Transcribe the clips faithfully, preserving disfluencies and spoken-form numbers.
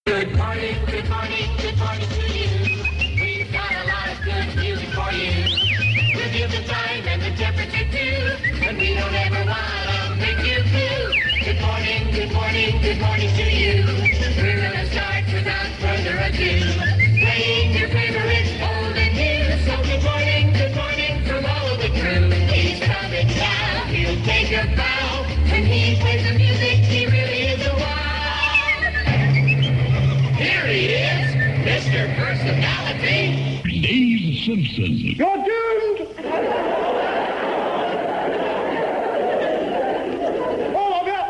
Good morning, good morning, good morning to you. We've got a lot of good music for you. We'll give the time and the temperature too, and we don't ever wanna make you blue. Good morning, good morning, good morning to you. We're gonna start without further ado, playing your favorites old and new. So good morning, good morning from all of the crew. He's coming now, he'll take a bow. When he plays the music, he really is a wow. Here he is, Mister Personality, Dave Simpson. You're doomed! All of you!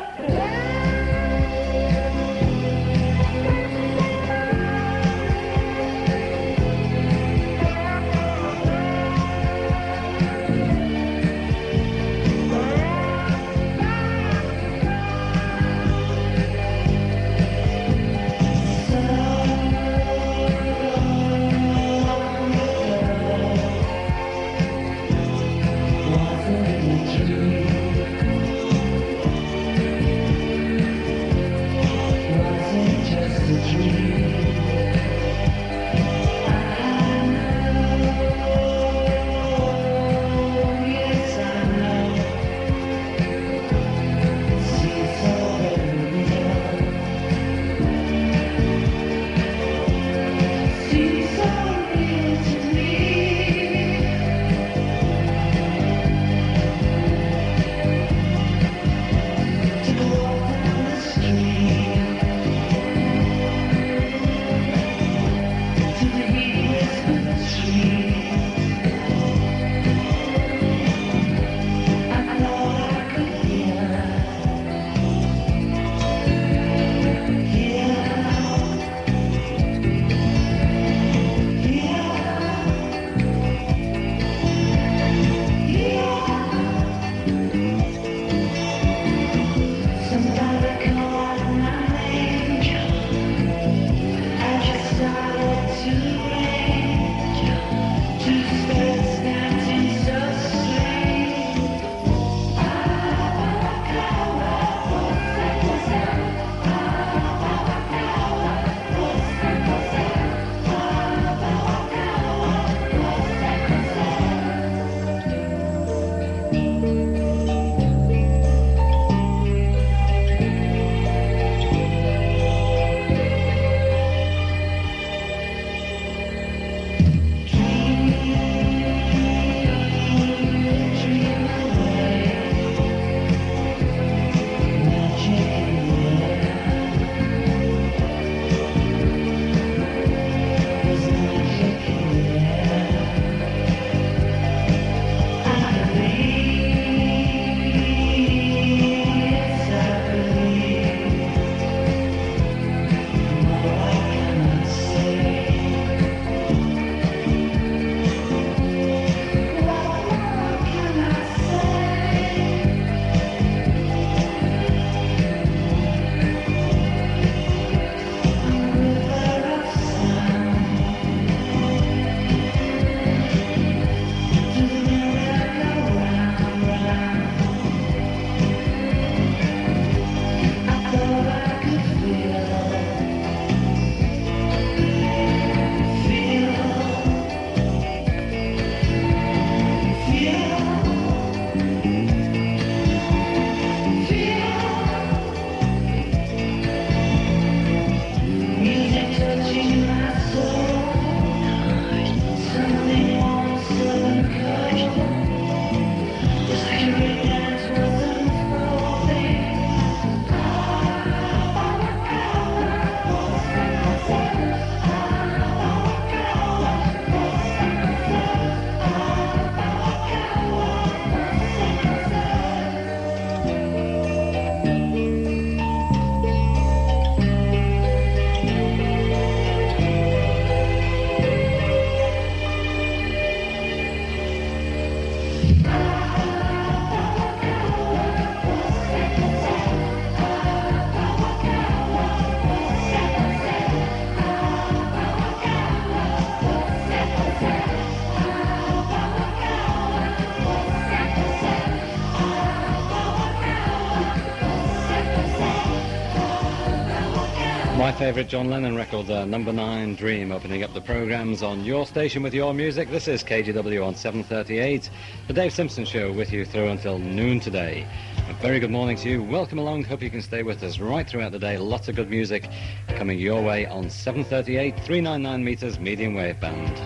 My favourite John Lennon record, uh, number nine, Dream, opening up the programmes on your station with your music. This is K G W on seven thirty-eight, the Dave Simpson Show, with you through until noon today. A very good morning to you. Welcome along. Hope you can stay with us right throughout the day. Lots of good music coming your way on seven thirty-eight, three ninety-nine metres, medium wave band.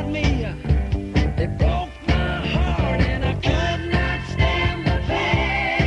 They broke my heart and I could not stand the pain.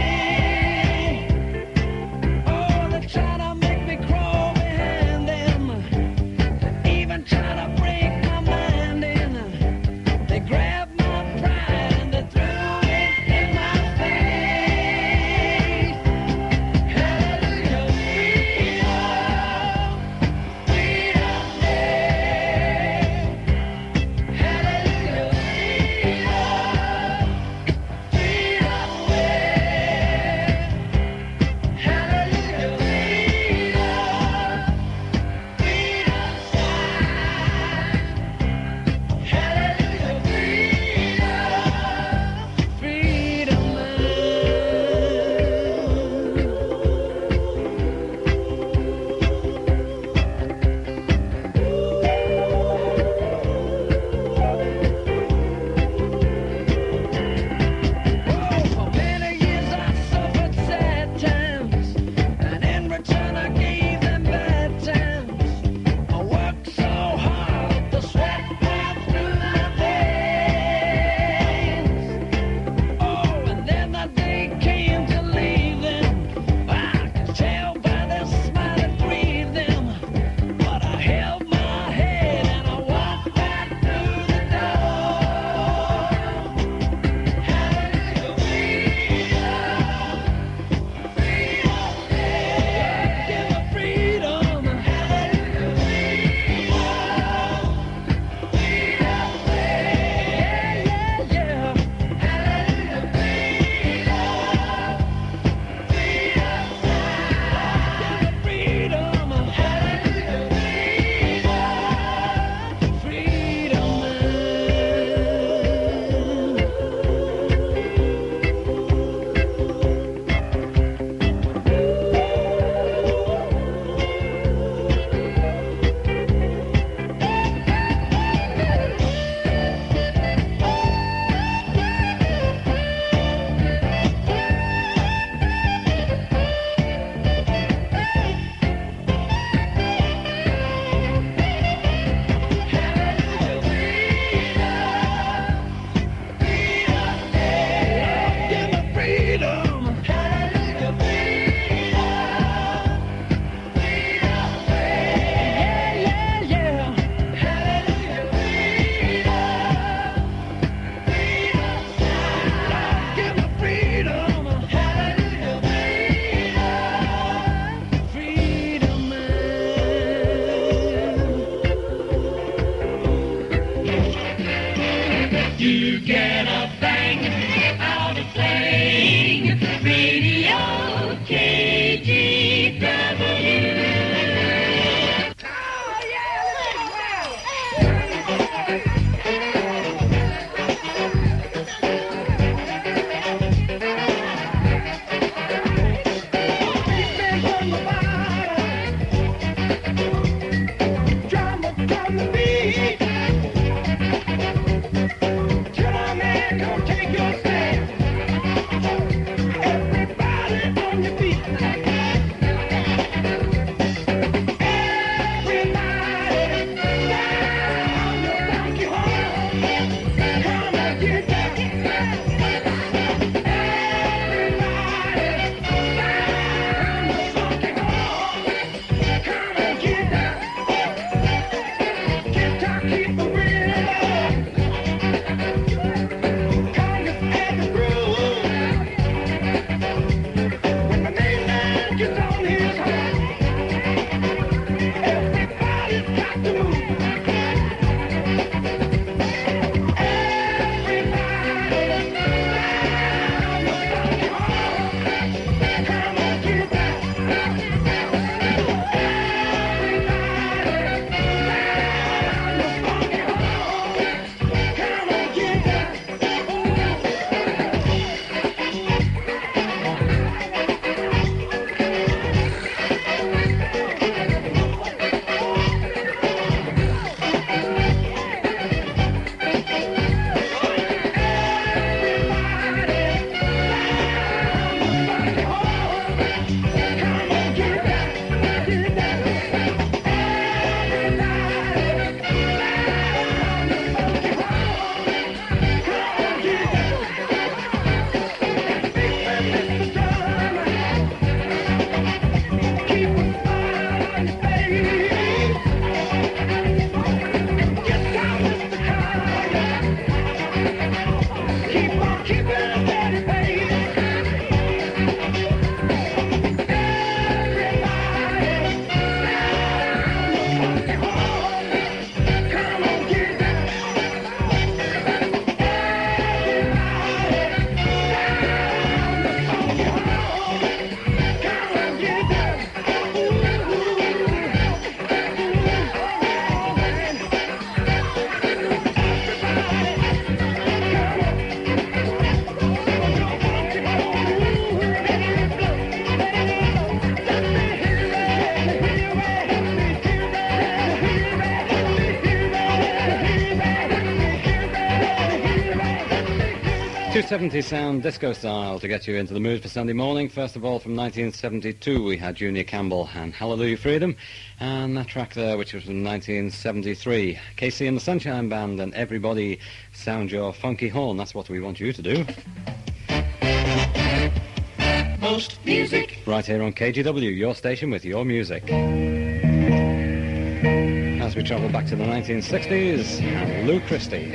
two seventy sound disco style to get you into the mood for Sunday morning. First of all, from nineteen seventy-two, we had Junior Campbell and Hallelujah Freedom, and that track there, which was from nineteen seventy-three, Casey and the Sunshine Band and Everybody Sound Your Funky Horn. That's what we want you to do. Most music. Right here on K G W, your station with your music. As we travel back to the nineteen sixties, and Lou Christie.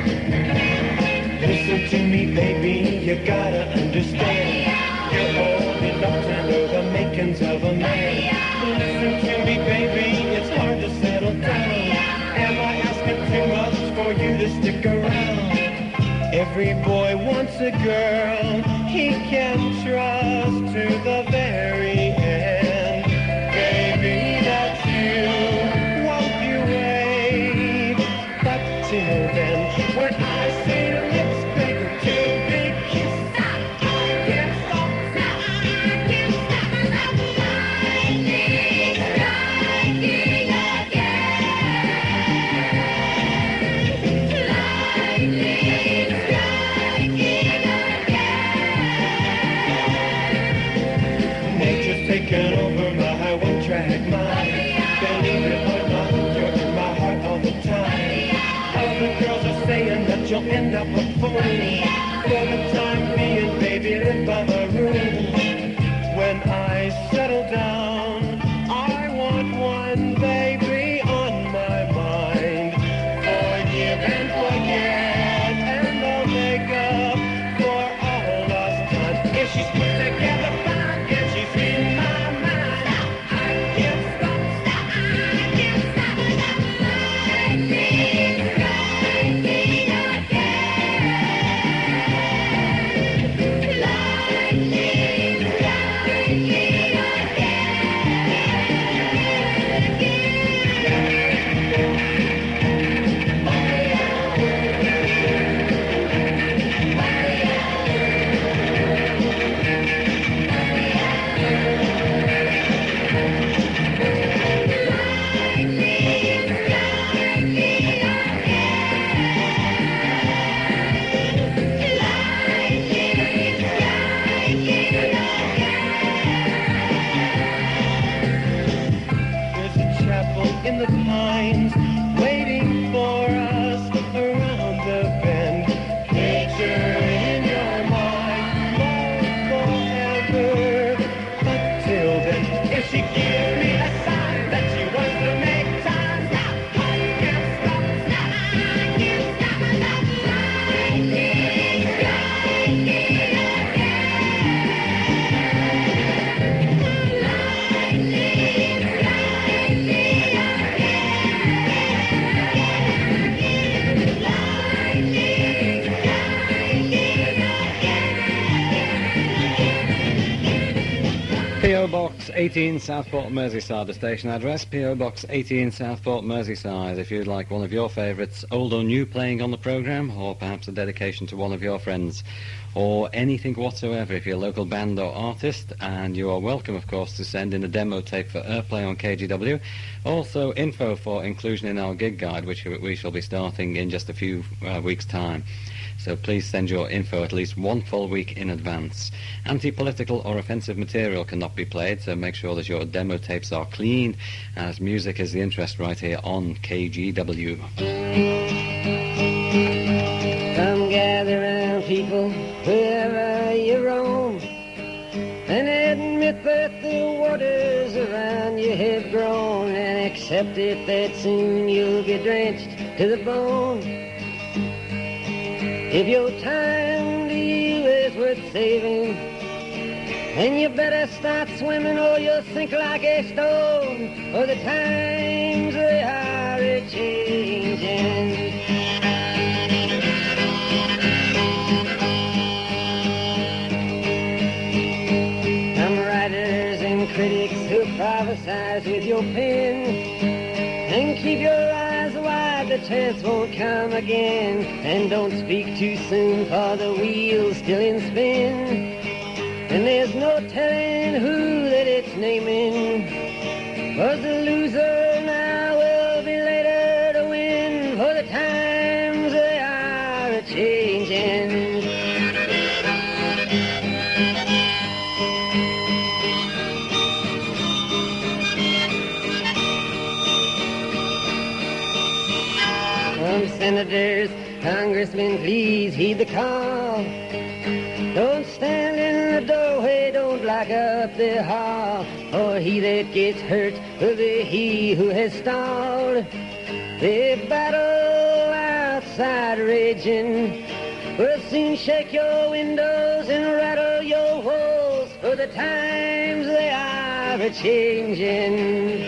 Listen to me, baby, you gotta understand. You're old enough to know the makings of a man. Listen to me, baby, it's hard to settle down. Am I asking too much for you to stick around? Every boy wants a girl he can trust to the very end. Baby, that's you, won't you wait? But till then, when I say lips bigger, too big, kiss, I can't stop, I can't stop, I'm lightning striking again. Lightning striking again. Nature's taken over my one-track mind. Believe it or not, you're in my heart all the time. Other girls are saying that you'll end up a fool. For the time being, baby, live by my rules. When I settle down, I want one baby on my mind. Forgive and forget, and I'll make up for all lost time. If she's put together fine, if she's in my mind, I can't stop, stop, I can't stop, stop. Lightning striking again. Lightning striking There's a chapel in the pines waiting for us around the bend. Picture in your mind, love forever. But till then, if she gives me a sign that she wants to make time, stop, I can't stop, stop, I can't stop, stop. Lightning striking again. P O Box eighteen, Southport, Merseyside, the station address. P O Box eighteen, Southport, Merseyside. If you'd like one of your favourites, old or new, playing on the programme, or perhaps a dedication to one of your friends, or anything whatsoever, if you're a local band or artist, and you are welcome, of course, to send in a demo tape for airplay on K G W. Also, info for inclusion in our gig guide, which we shall be starting in just a few uh, weeks' time. So please send your info at least one full week in advance. Anti-political or offensive material cannot be played, so make sure that your demo tapes are clean, as music is the interest right here on K G W. Come gather round, people, wherever you roam, and admit that the waters around you have grown, and accept it that soon you'll be drenched to the bone. If your time to you is worth saving, then you better start swimming or you'll sink like a stone, for the times they are a-changing. Some writers and critics who prophesize with your pen, and keep your eyes wide, the chance won't come again. And don't speak too soon, for the wheel's still in spin, and there's no telling who that it's naming. 'Cause the loser now will be later to win, for the times they are a-changing. Chaplain, please heed the call. Don't stand in the doorway, don't block up the hall, or he that gets hurt will be he who has stalled. The battle outside raging will soon shake your windows and rattle your walls, for the times they are a-changing.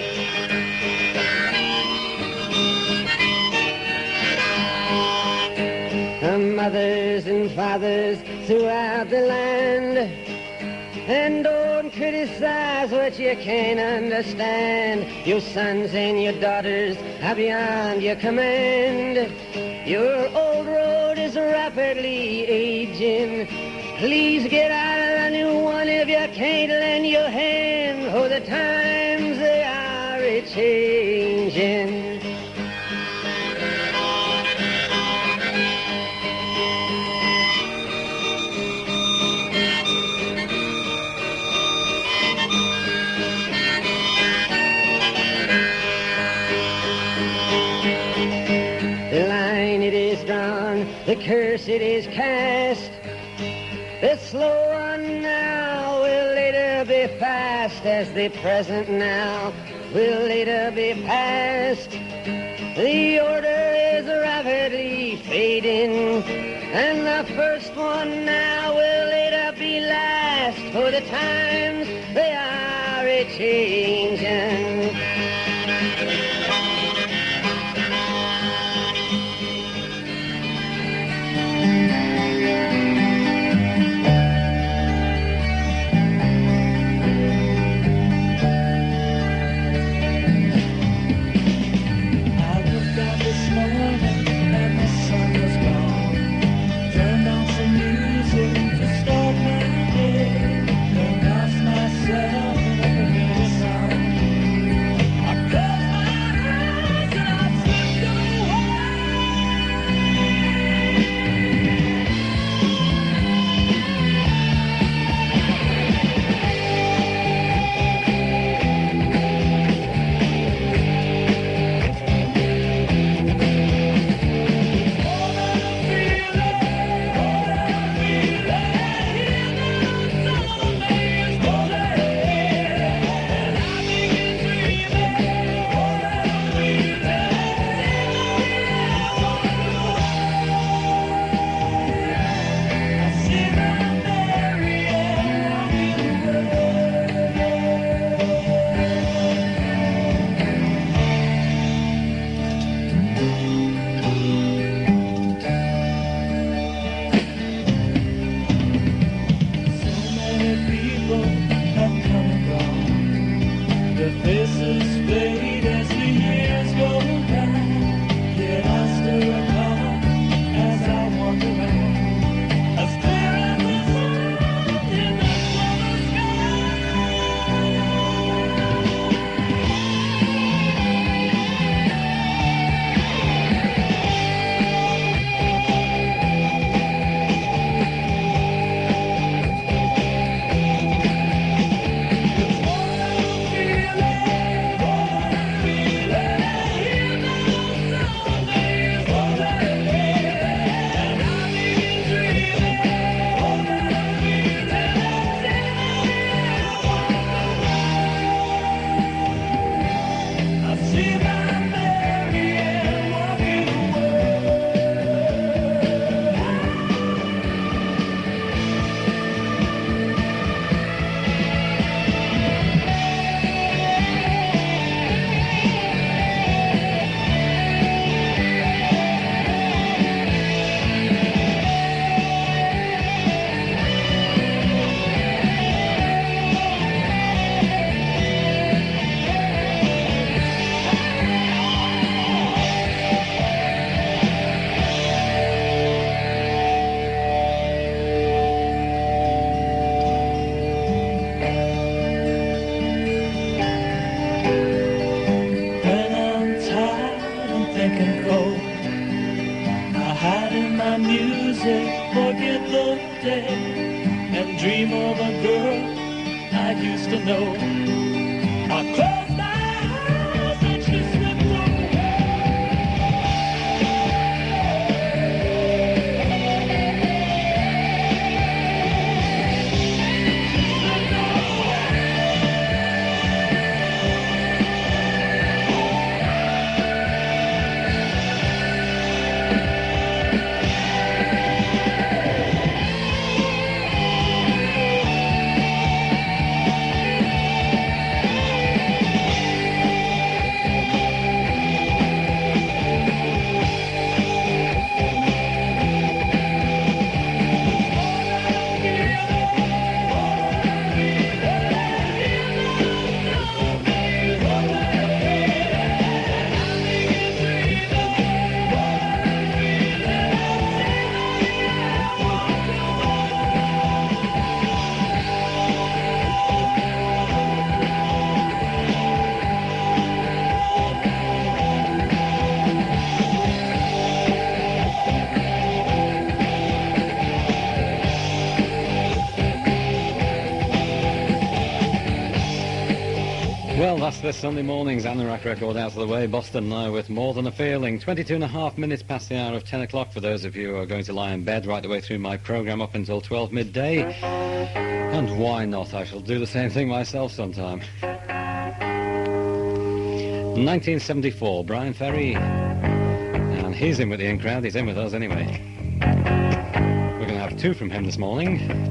Mothers and fathers throughout the land, and don't criticize what you can't understand. Your sons and your daughters are beyond your command. Your old road is rapidly aging. Please get out of the new one if you can't lend your hand, for the times they are a-changing. The curse it is cast. The slow one now will later be fast, as the present now will later be past. The order is rapidly fading, and the first one now will later be last, for the times they are a-changing. last this Sunday morning's Anorak record out of the way. Boston now with More Than a Feeling. twenty-two and a half minutes past the hour of ten o'clock for those of you who are going to lie in bed right the way through my programme up until twelve midday. And why not? I shall do the same thing myself sometime. nineteen seventy-four, Brian Ferry. And he's in with the in crowd. He's in with us anyway. We're going to have two from him this morning.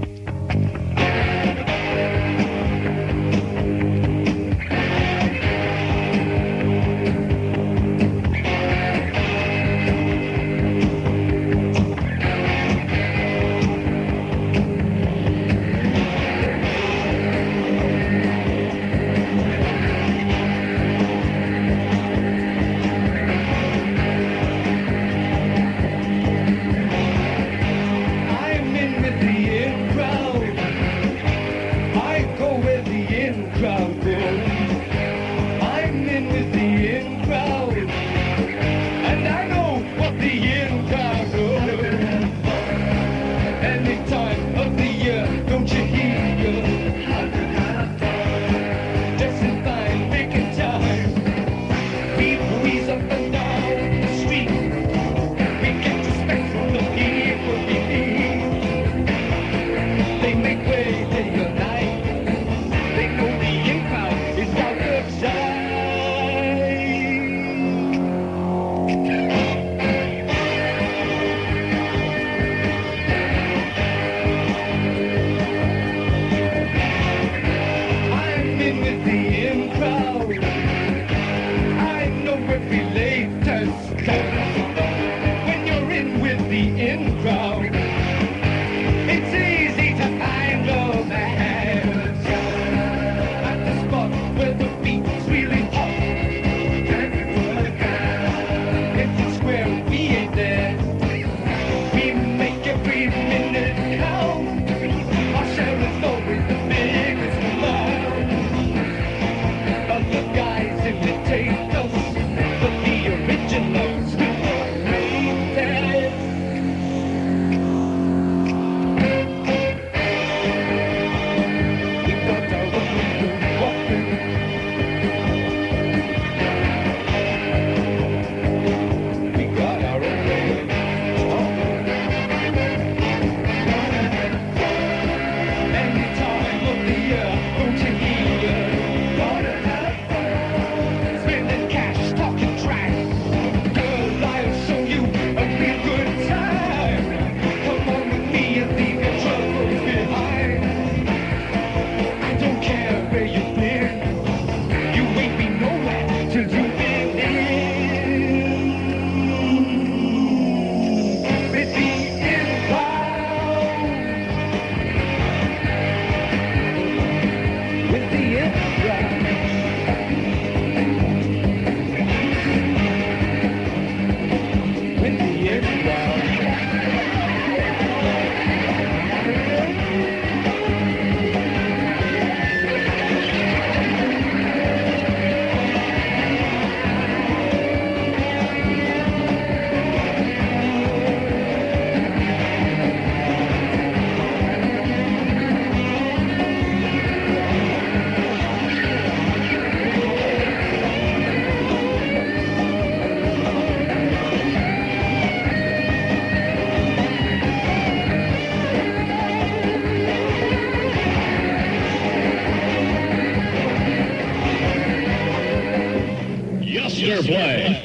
Play.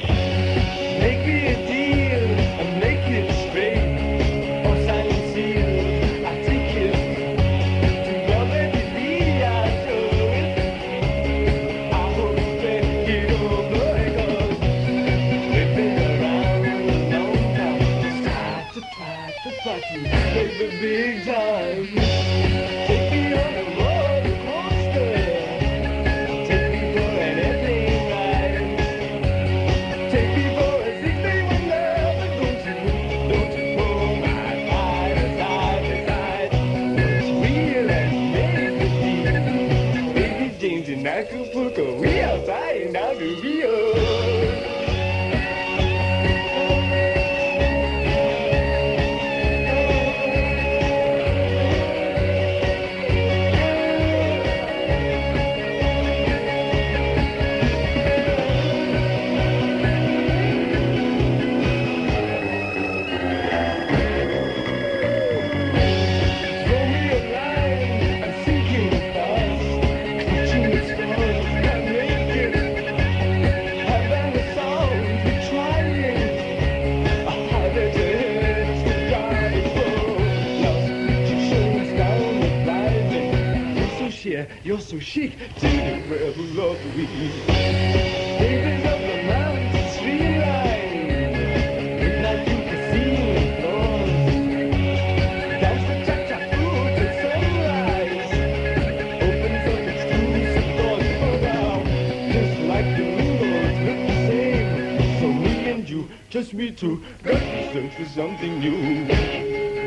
Make me a deal and make it straight. Or sign and seal, I take it. To love and be, I show it. I hope that it all goes. We've been around a long time. Start to try to party, make the big time. Take me on a roller coaster. Take me for an airplane ride. Take me for a six-day wonder, don't you, don't you pull my side, side to side. It's real and baby, baby James in Acapulco, we are flying down to Rio. baby, you're so chic. To the rebel of the week. Babies of the mountains, streamline. Midnight to casino floors. Dance the cha-cha through to sunrise. Opens up exclusive doors for now. Just like the windows look the same. So me and you, just me two, got to search for something new.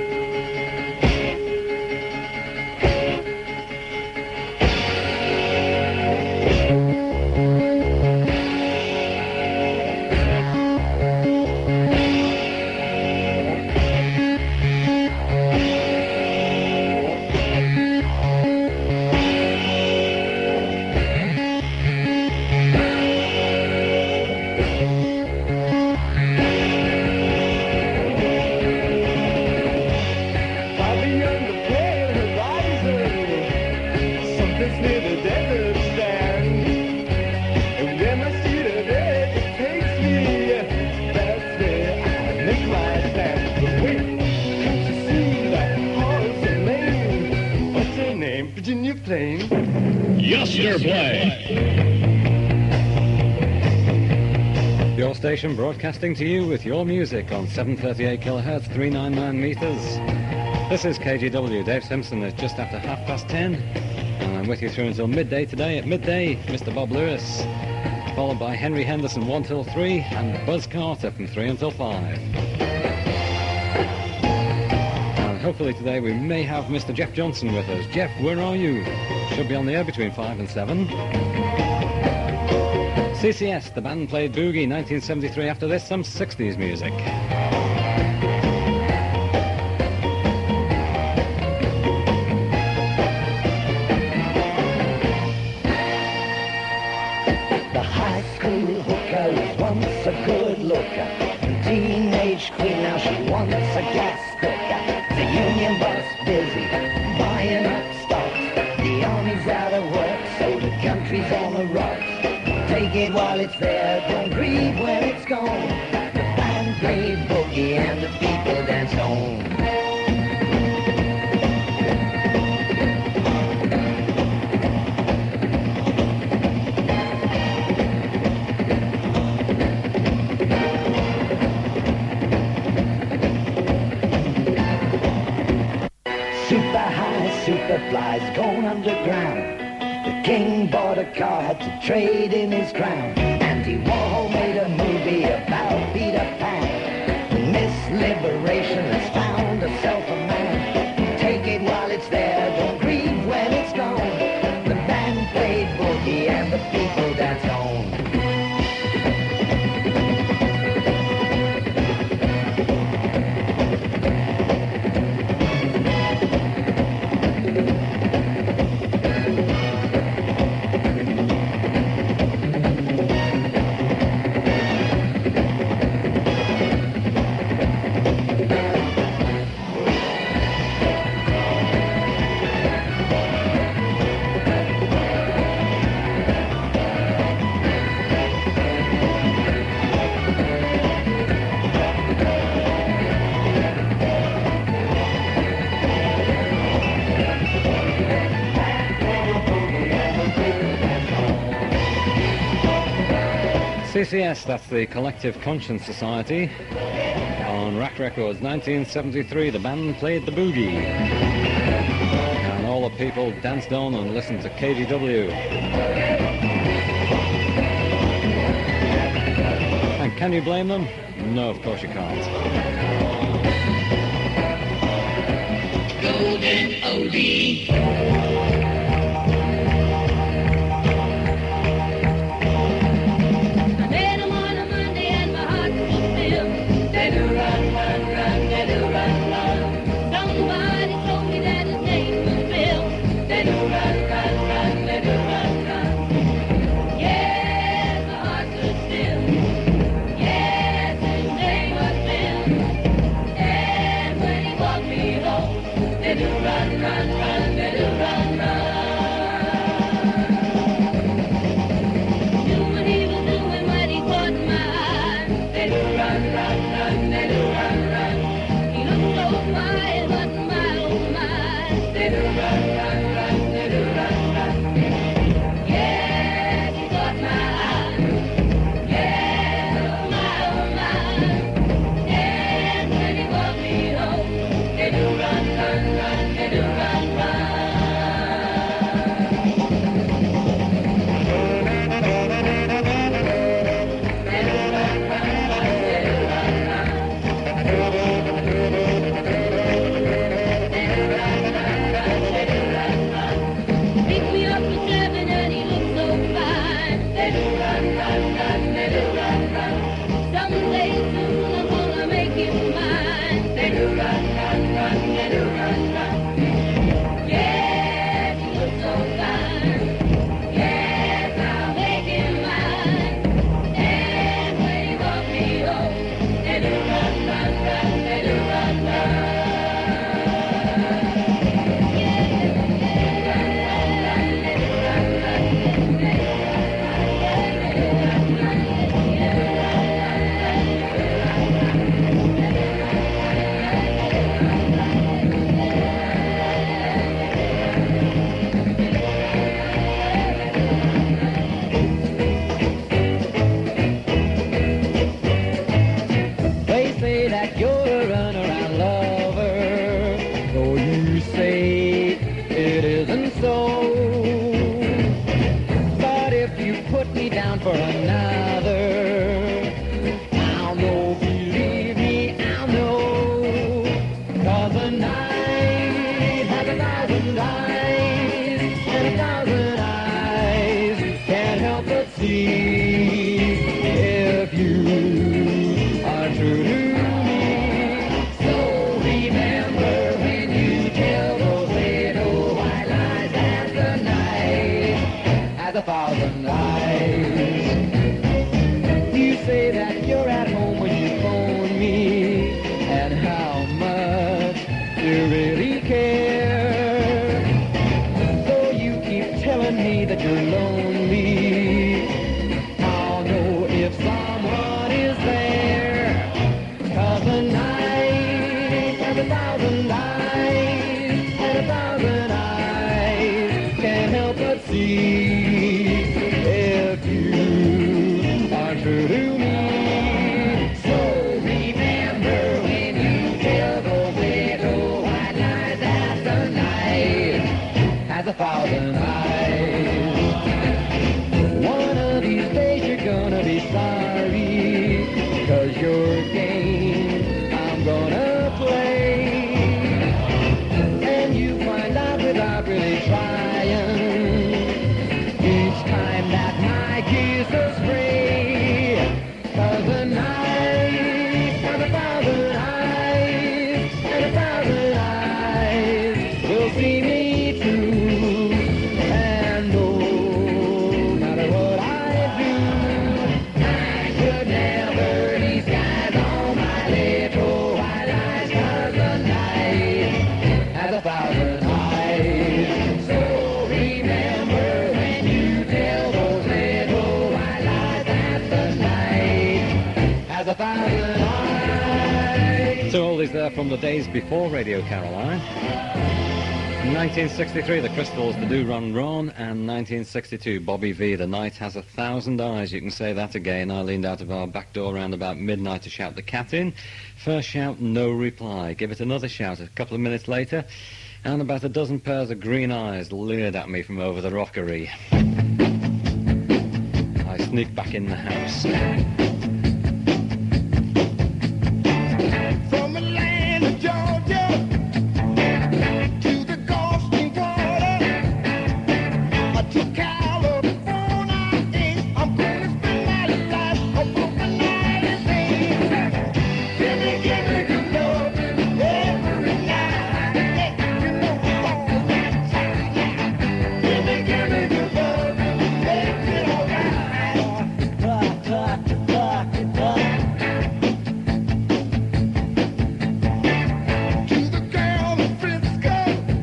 Yoster Play. Your station broadcasting to you with your music on seven thirty-eight kilohertz, three ninety-nine meters. This is K G W. Dave Simpson. It's just after half past ten, and I'm with you through until midday today. At midday, Mister Bob Lewis, followed by Henry Henderson one till three, and Buzz Carter from three until five. And hopefully today we may have Mister Jeff Johnson with us. Jeff, where are you? Should be on the air between five and seven. C C S, the band played Boogie, nineteen seventy-three. After this, some sixties music. The high school hooker was once a good looker. The teenage queen, now she wants a gas cooker. The union boss busy buying up stocks. The army's out of work, so the country's on the rocks. Take it while it's there, don't grieve when it's gone. The band played boogie and the people danced on. Super high, super flies, going underground. The king bought a car, had to trade in his crown. Andy Warhol made a movie about Peter Pan. Miss Liberation has found herself a man. Take it while it's there, don't grieve when it's gone. The band played boogie and the people danced on. C C S, that's the Collective Conscience Society. On Rack Records, nineteen seventy-three, the band played the boogie. And all the people danced on and listened to K G W. And can you blame them? No, of course you can't. Golden Oldie. Run, run, run, has a thousand eyes, and a thousand eyes can't help but see if you are true to me. So remember when you tell those little white lies that the night has a thousand eyes. You say that you're at home when you phone me, and how much you really care. Though you keep telling me that you're lonely, I'll know if someone is there. 'Cause the night has a thousand eyes, and a thousand eyes can't help but see if you are true to me. So remember when you tell those little white lies that the night has a thousand eyes. One of these days you're gonna be sorry, 'cause your game I'm gonna play, and you find out without really trying each time that my kiss is free. 'Cause the night has a thousand eyes, and a thousand eyes will see me through. And no matter what I do, I should never disguise all my little white lies. 'Cause the night has a thousand eyes. So remember when you tell those little white lies that the night has a thousand eyes. So all these there from the days before Radio Caroline. nineteen sixty-three, the Crystals, The Do Run Ron, and nineteen sixty-two, Bobby V, The Night Has a Thousand Eyes. You can say that again. I leaned out of our back door around about midnight to shout the cat in. First shout, no reply. Give it another shout a couple of minutes later, and about a dozen pairs of green eyes leered at me from over the rockery. I sneaked back in the house. From the land of Georgia to the Gulf Stream water, to California, I'm gonna spend my life a broken night. Give me, give me good loving every night. You know it's all right. Give me, give me good loving, make it all right. To the girls in Frisco,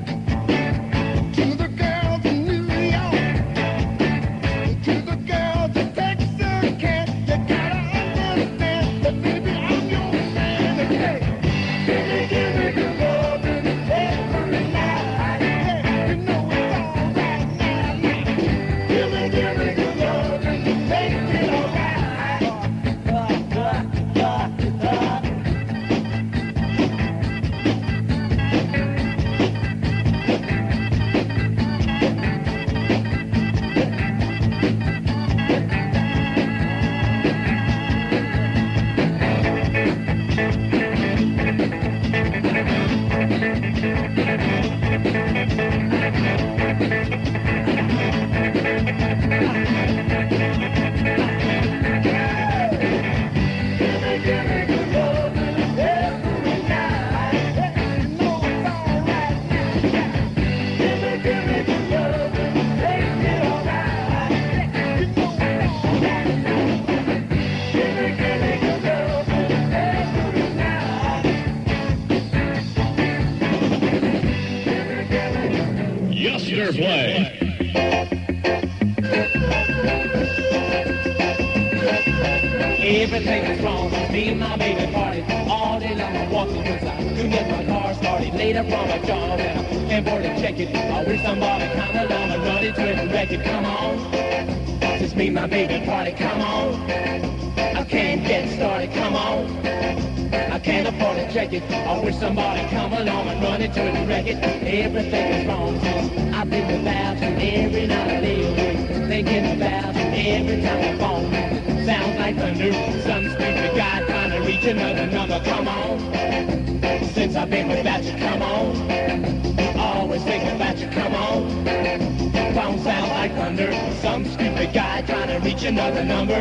to the girls in New York, to the girls in Texarkana, you gotta understand that baby I'm your man. Hey, give me, give me good loving every night. Yeah, you know it's all right now. Give me, give me good loving, make it all right. Yoster Play. Everything is wrong. Me and my baby party all day long. I'm walking cause I couldn't get my car started. Later from my job and I can't afford to check it. I wish somebody come along and run into it and wreck it. Come on, just me and my baby party. Come on, I can't get started. Come on, I can't afford to check it. I wish somebody come along and run into it and wreck it. Everything is wrong since I've been about you every night I lay awake, thinking about you every time I phone. Sounds like a new some stupid guy trying to reach another number. Come on, since I've been without you. Come on, always another number.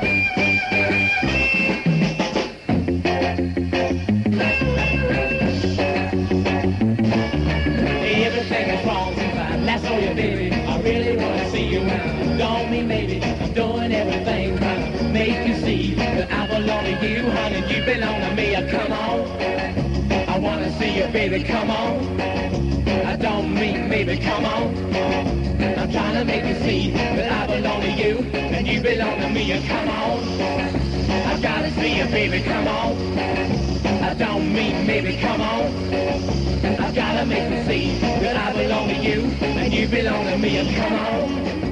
Everything is wrong since I last saw you, baby. I really want to see you now. Don't mean maybe I'm doing everything trying to make you see that I belong to you, honey. You belong to me. Come on, I want to see you, baby. Come on. I don't mean maybe. Come on. I'm trying to make you see that I belong to you and you belong to me. Come on, I gotta see you, baby. Come on. I don't mean maybe. Come on. I gotta make you see that I belong to you and you belong to me. Come on.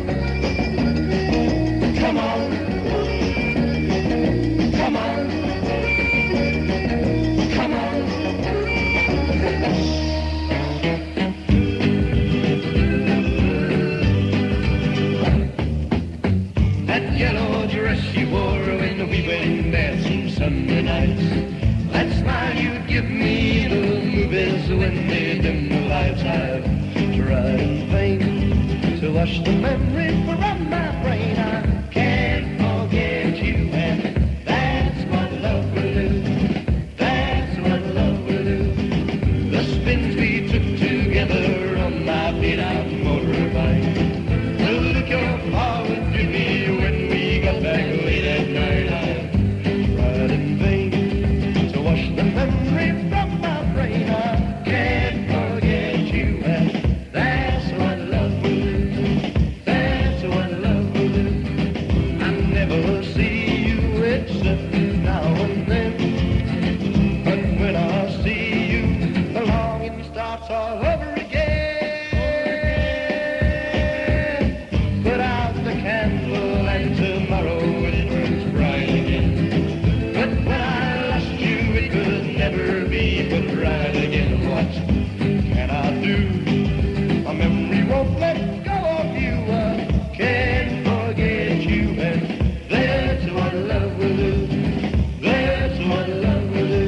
Come on. Come on. Come on. That yellow dress you wore when we went dancing Sunday nights. That smile you'd give me the movies when they dim the lights. I've tried in vain to wash the memory from my brain. I can't forget you, and that's what love will do. That's what love will do. The spins we took together on my beat-out motorbike. The look your pa would give me when we got back late at night. I tried in vain to wash the memory from my brain. I can't forget you, and that's what love will do. That's what love will do. I never see you except now and then, but when I see you, the longing starts all over again. Put out the candle and tomorrow it burns bright again. But when I lost you, it could never be put right again. What can I do? My memory won't let go of you. I can't forget you, and that's what love will do. That's what love will do.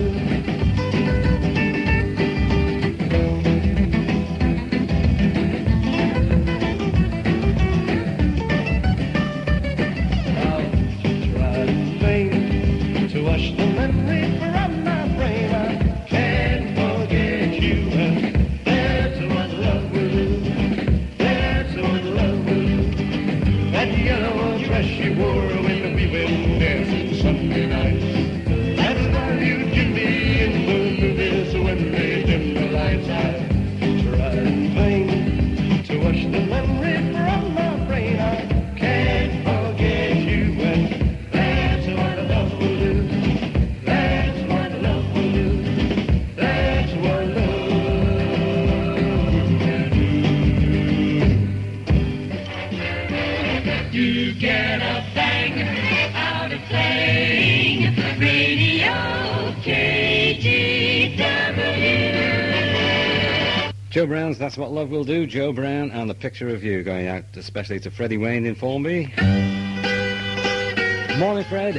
I'll try in vain to wash the memory from my brain. I can't forget you, and that's what love will do. That's what love will do. That yellow dress you wore when we went dancing Sunday night. That smile you give me in the movies when they dim the lights. I tried in vain to wash the memory from my brain. I can't forget you, and that's what love will do. That's what love will do. That's what love will do. You get a bang out of playing radio K G W. Joe Brown's That's What Love Will Do. Joe Brown and The Picture of You going out especially to Freddie Wayne in Formby. Morning, Fred.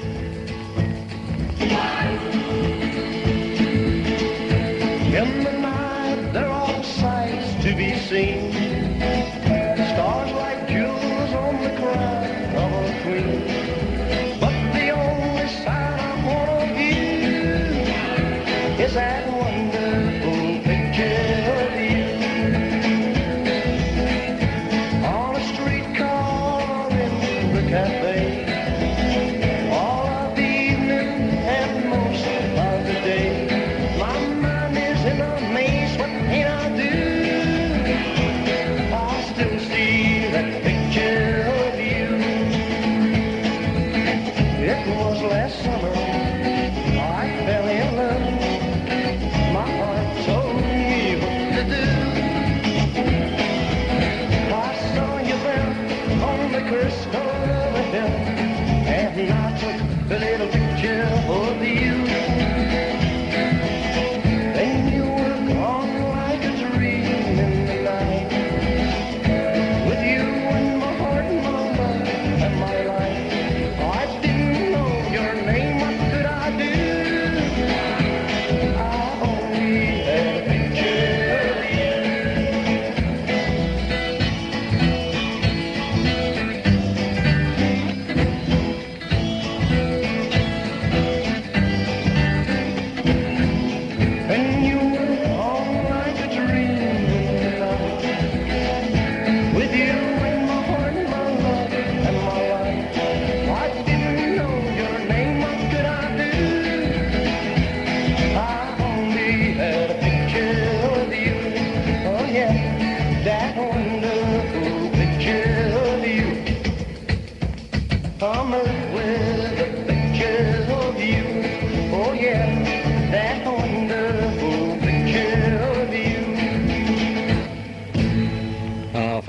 In the night, there are sights to be seen. Stars like jewels on the crown of a queen. But the only sight I want of you is that wonderful picture of you. On a streetcar in the cafe. All of the evening and most of the day. My mind is in a maze, what can I do?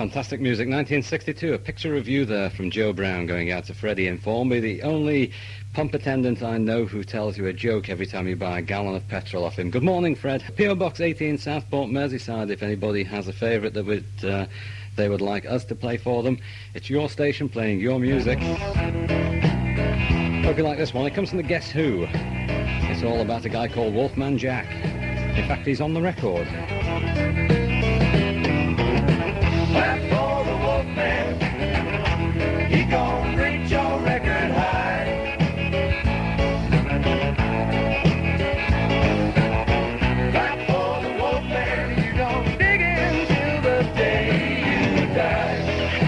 Fantastic music. nineteen sixty-two, a picture of you there from Joe Brown going out to Freddie in Formby, the only pump attendant I know who tells you a joke every time you buy a gallon of petrol off him. Good morning, Fred. P O Box eighteen, Southport, Merseyside, if anybody has a favourite that would uh, they would like us to play for them. It's your station playing your music. Hope you like this one. It comes from the Guess Who. It's all about a guy called Wolfman Jack. In fact, he's on the record. Clap for the Wolfman. He gon' reach your record high. Clap for the Wolfman. You gon' dig in till the day you die.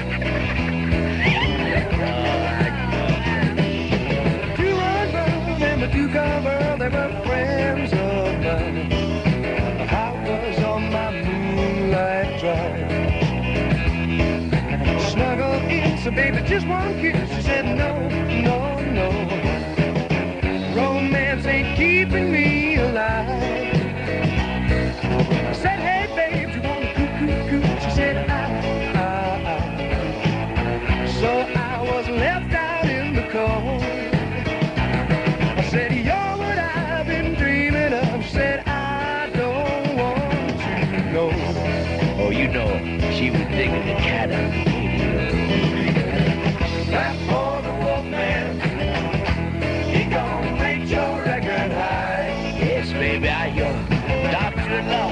Two run girl and the two cover, they were friends of mine. I was on my moonlight drive. Snuggled in, so baby, just one kiss. She said, no, no, no. Romance ain't keeping me alive. I said, hey, babe, you want to coo, coo, coo? She said, I, I, I. So I was left out in the cold. I said, you're what I've been dreaming of. She said, I don't want to know. Oh, you know, she was digging the cat out. Clap for the Wolfman. He gon' reach your record high. Yes, baby, I your doctor-in-law.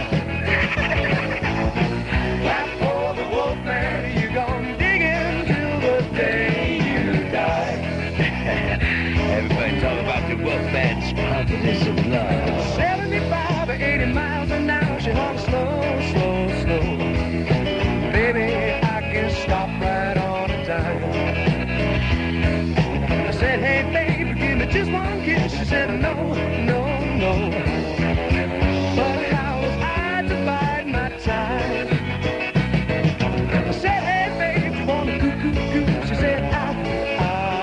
Clap for the Wolfman. You gon' dig in till the day you die. Everybody talk about the Wolfman's confidence of love. seventy-five or eighty miles an hour. She hung slow, slow, slow. Baby, I can stop right on a dime. I said, hey, baby, give me just one kiss. She said, no, no, no. But how was I to bide my time? I said, hey, babe, you want to coo, coo, coo? She said, I, I,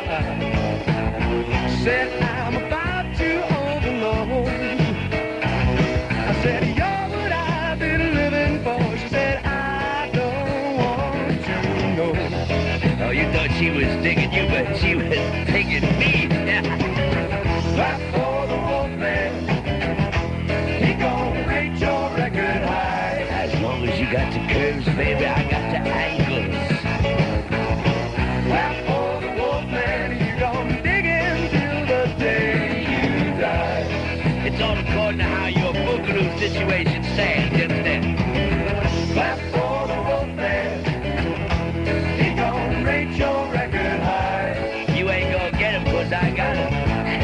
I. She said, I'm about to overload. I said, you're what I've been living for. She said, I don't want to know. Oh, you thought she was digging you, but she was digging me. Clap for the Wolfman. He gon' reach your record high. As long as you got the curves, baby, I got the angles. Clap for the Wolfman. You gon' dig in till the day you die. It's all according to how your boogaloo situation stands, you understand? Clap for the Wolfman. He gon' reach your record high. You ain't gonna get him, cause I got him.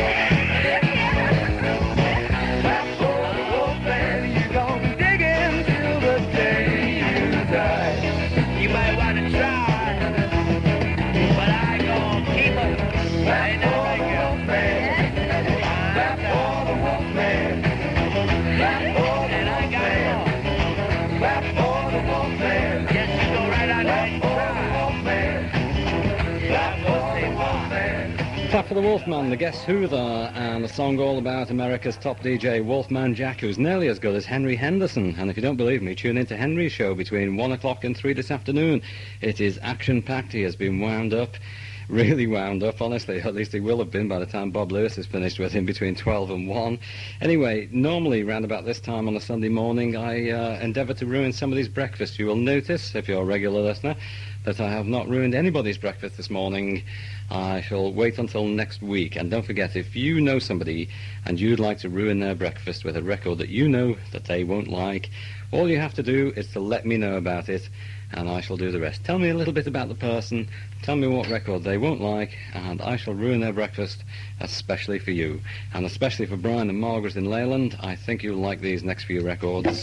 Clap for the Wolfman. You gon' dig in till the day you die. You might want to try, but I ain't gonna keep him. Clap Ain't for that the right, girl? Wolfman. Clap for the Wolfman. Clap for the And I got him all. Wolfman. Clap for the Wolfman. Yes, you go right out there and Clap for the try. Wolfman. Clap for the Wolfman. Clap for the Wolfman, the Guess Who there, and a song all about America's top D J, Wolfman Jack, who's nearly as good as Henry Henderson. And if you don't believe me, tune into Henry's show between one o'clock and three this afternoon. It is action-packed. He has been wound up, really wound up, honestly. At least he will have been by the time Bob Lewis is finished with him between twelve and one. Anyway, normally round about this time on a Sunday morning, I uh, endeavour to ruin somebody's breakfast. You will notice, if you're a regular listener, that I have not ruined anybody's breakfast this morning. I shall wait until next week. And don't forget, if you know somebody and you'd like to ruin their breakfast with a record that you know that they won't like, all you have to do is to let me know about it, and I shall do the rest. Tell me a little bit about the person, tell me what record they won't like, and I shall ruin their breakfast, especially for you. And especially for Brian and Margaret in Leyland, I think you'll like these next few records.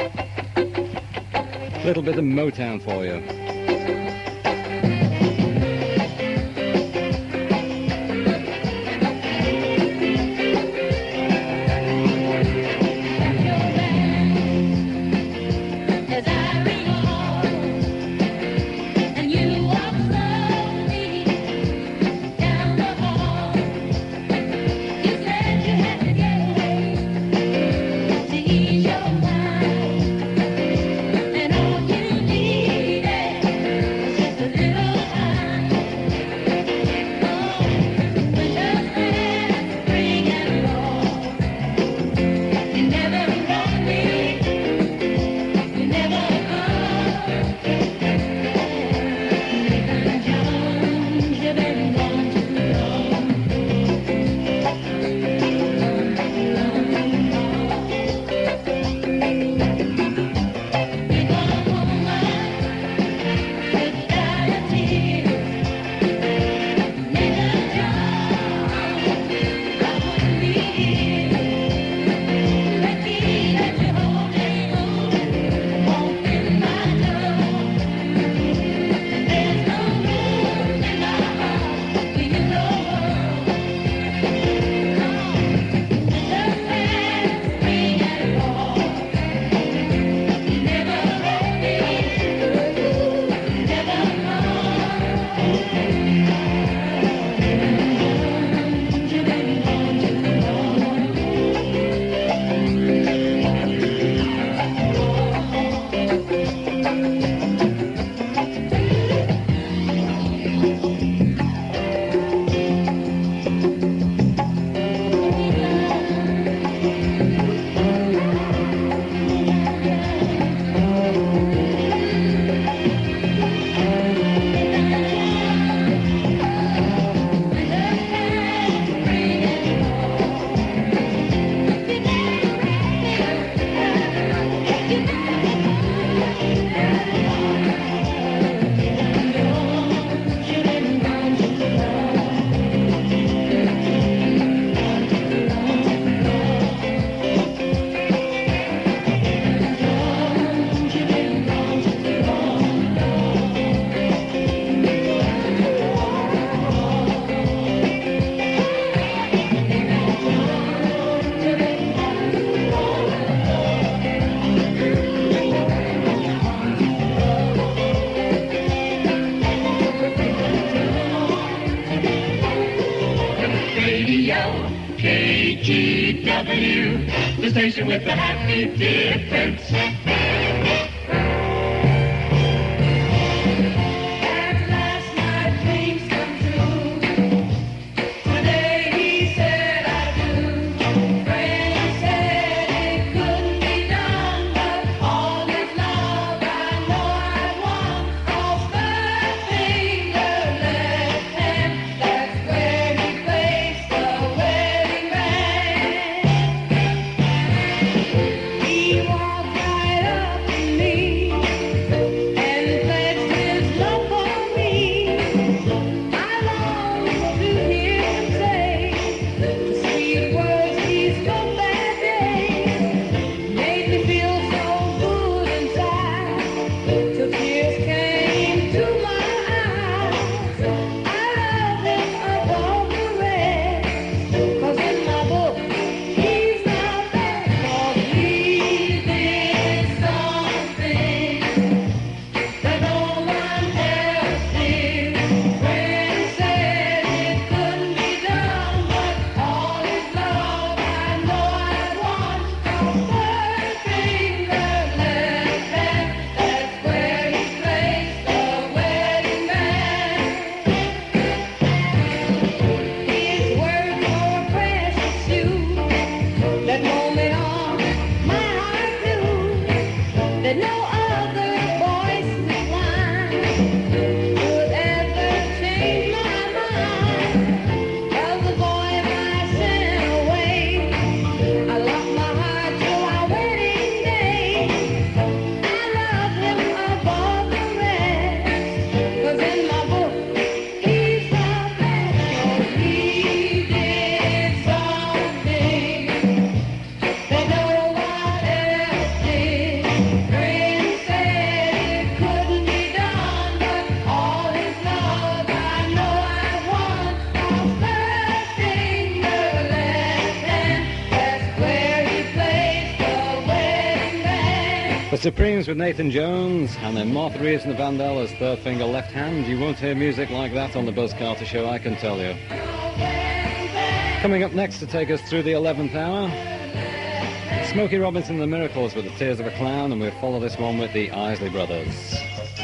A little bit of Motown for you. As I recall, and you walk slowly down the hall. You said you had to get away to ease your mind, and all you needed Radio, K G W, the station with the happy difference. And last night dreams come true. Today he said I do. Friends said it couldn't be done, but all his love I know I want. Cross the finger, left hand, that's where he placed the wedding band. He walked right up to me and pledged his love for me. I longed to hear him say the sweet words he spoke that day. Made me feel so good inside, till tears came to my eyes. I love him above the rest, 'cause in my book he's the best. 'Cause he did something that no one else did. Friends said it couldn't be done, but all his love I know I want. Cross the finger, left hand, that's where he placed the wedding band. His words were precious few, that mold me on my heart too, that no other voice of mine could ever change my mind. Well, the boy I sent away, I locked my heart till our wedding day. I love him above the rest, 'cause in my book he's the best. 'Cause he did something that no one else did. Friends said it couldn't be done, but all his love I know I want. Cross the finger, left hand, that's where he placed the wedding band. The Supremes with Nathan Jones and then Martha Reeves and the Vandellas, Third Finger Left Hand. You won't hear music like that on the Buzz Carter Show, I can tell you. Coming up next to take us through the eleventh hour, Smokey Robinson and the Miracles with The Tears of a Clown, and we'll follow this one with the Isley Brothers.